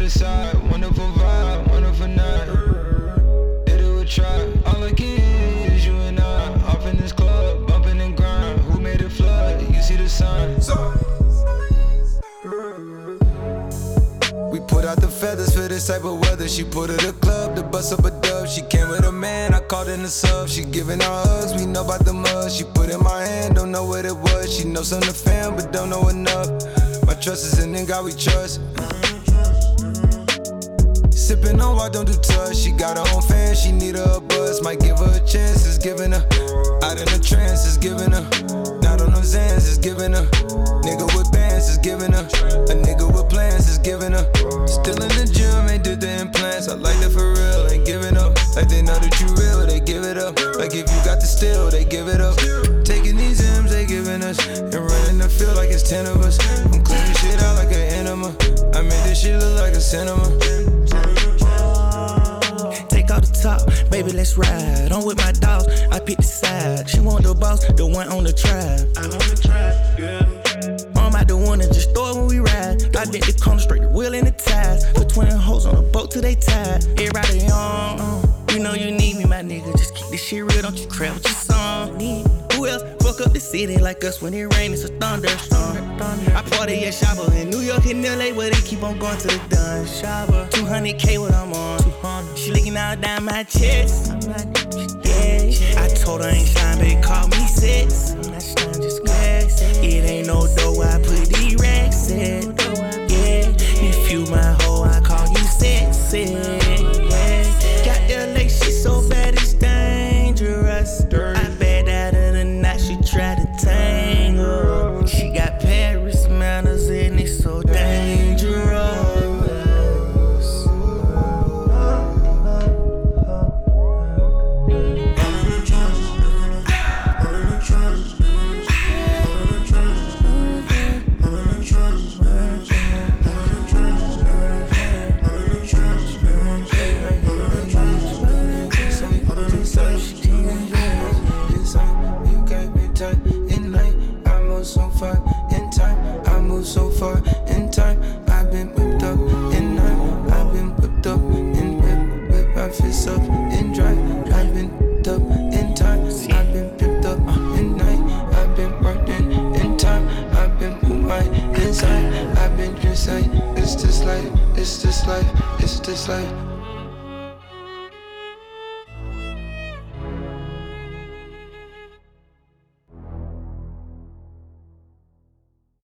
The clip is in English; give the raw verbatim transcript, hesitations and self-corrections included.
other side. Wonderful vibe, wonderful night. Did it with try. All I can hear is you and I. Off in this club, bumping and grind. Who made it flood? You see the signs. We put out the feathers for this type of weather. She put her to club to bust up a dub. She came with a man, I called in the sub. She giving her hugs, we know about the mud. She put in my hand, don't know what it was. She knows something to fam, but don't know enough. My trust is in God we trust. Sipping on why don't do touch. She got her own fan, she need her a buzz. Might give her a chance, it's giving her. Out in a trance, it's giving her. Not on those Zans, it's giving her. Nigga with bands, it's giving her. A nigga with plans, it's giving her. Still in the gym, ain't did the implants. I like that for real, ain't giving up. Like they know that you real, they give it up. Like if you got the steal, they give it up. Taking these M's, they giving us. And running the field like it's ten of us. I'm cleaning shit out like an enema. I made this shit look like a cinema. Take out the top, baby, let's ride. I'm with my dogs, I pick the side. She want the boss, the one on the track. I on the track, yeah. I'm out the one and just throw it when we ride. I bent the corner straight, the wheel in the ties. Put twin hoes on the boat till they tied. Everybody on, uh, you know you need me, my nigga. Just keep this shit real, don't you crap with your song. Who else fuck up the city like us when it rain? It's a thunderstorm. I party at Shabba in New York and L A where they keep on going to the dun. Shabba, two hundred K what I'm on. She licking out down my chest. Yeah, I told her I ain't shine, baby, call me six. I'm not shine, just wax. It ain't no dough, I put these racks in. Yeah, if you my hoe, I call you sexy. Yeah, got the lace, she so bad it's dangerous. I bet out of the night she try to tangle. She got Paris manners and it's so dangerous. So far in time, I move so far in time. I've been whipped up in night. I've been whipped up in whip, whip my fists up in drive. I've been whipped up in time. I've been whipped up in night. I've been working in time. I've been with my inside. I've been just like, it's this life, it's this life, it's this life.